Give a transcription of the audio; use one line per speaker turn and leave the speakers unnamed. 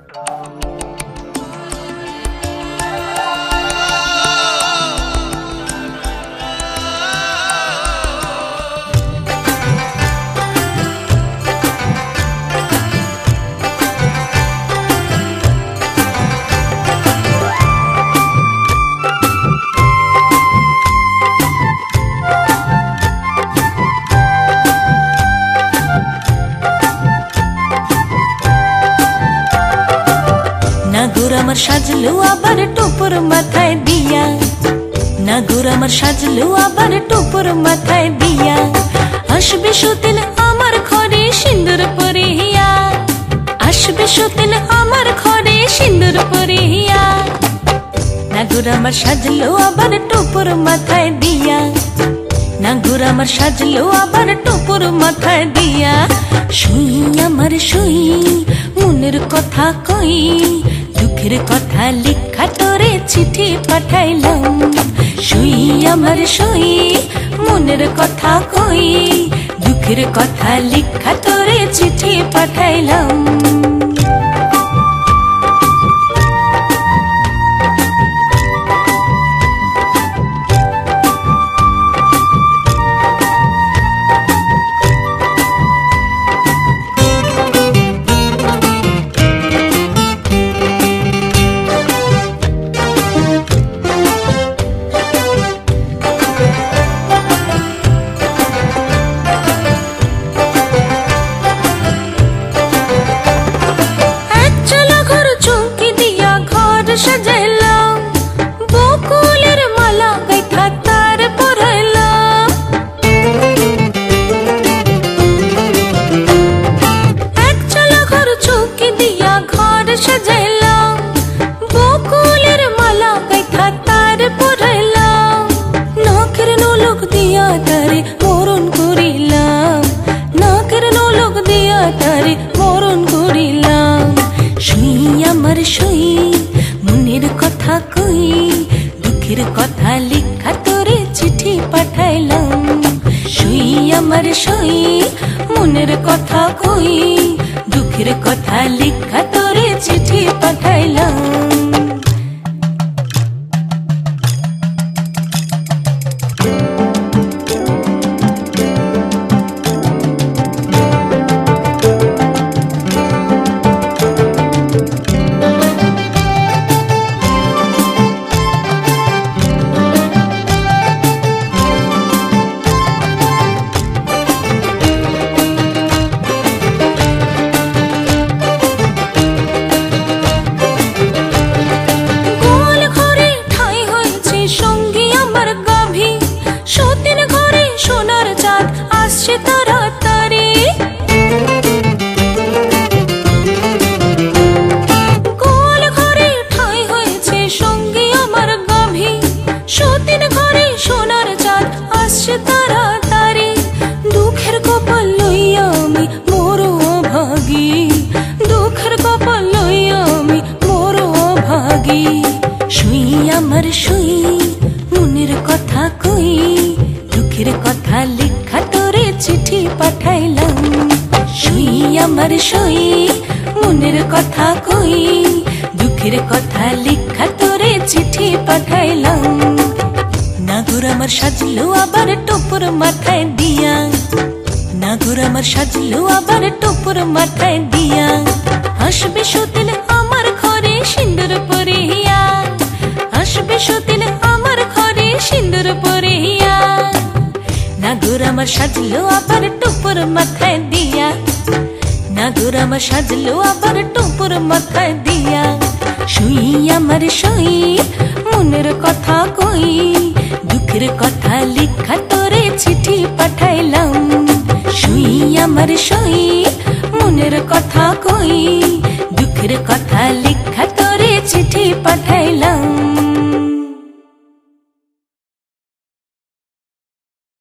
নাগর আমার সাজলো আবার টোপর মাথায় দিয়া, নাগর আমার সাজলো আবার টোপর মাথায় দিয়া, আসবে সতীন আমার ঘরে সিন্দুর পরিয়া, আসবে সতীন আমার ঘরে সিন্দুর পরিয়া। নাগর আমার সাজলো আবার টোপর মাথায় দিয়া, নাগর আমার সাজলো আবার টোপর মাথায় দিয়া, শুই আমার শুই মনের কথা কই, দুঃখের কথা লিখা তোরে চিঠি পাঠাইলাম, শুই আমার শুই মনের কথা কই, দুঃখের কথা লিখা তোরে চিঠি পাঠাইলাম। সাজাইলাম বকুলের মালা গাইথা তার পরাইলাম, এক চালা ঘর চৌকি দিয়া ঘর সাজাইলাম, বকুলের মালা গাইথা তার পরাইলাম, নাকের নোলক দিয়া তারে মরণ করিলাম, নাকের নোলক দিয়া তারে মরণ করিলাম, শুই আমার শুই মনের কথা কই, দুঃখের কথা লিখা তোরে চিঠি পাঠাইলাম, শুই আমার শুই মনের কথা কই, দুঃখের কথা লিখা তোরে চিঠি পাঠাইলাম। দুঃখের কপাল লইয়া আমি মোরো ভাগী, দুঃখের কপাল লইয়া আমি মোরো ভাগী, শুই আমার শুই মনের কথা কই, দুঃখের কথা লিখা তোরে চিঠি পাঠাইলাম, শুই আমার শুই মনের কথা কই, দুঃখের কথা লিখা তোরে চিঠি পাঠাইলাম। নাগর আমার সাজলো আবার টোপর মাথায় দিয়া, নাগর আমার সাজলো আবার টোপর মাথায় দিয়া, আসবে সতীন আমার ঘরে সিন্দুর পরিয়া, আসবে সতীন আমার ঘরে সিন্দুর পরিয়া। নাগর আমার সাজলো আবার টোপর মাথায় দিয়া, নাগর আমার সাজলো আবার টোপর মাথায় দিয়া, শুই আমার শুই মনের কথা কই, দুঃখের কথা লিখা তোরে চিঠি পাঠাইলাম, শুই আমার শুই মনের কথা কই, দুঃখের কথা লিখা তোরে চিঠি পাঠাইলাম।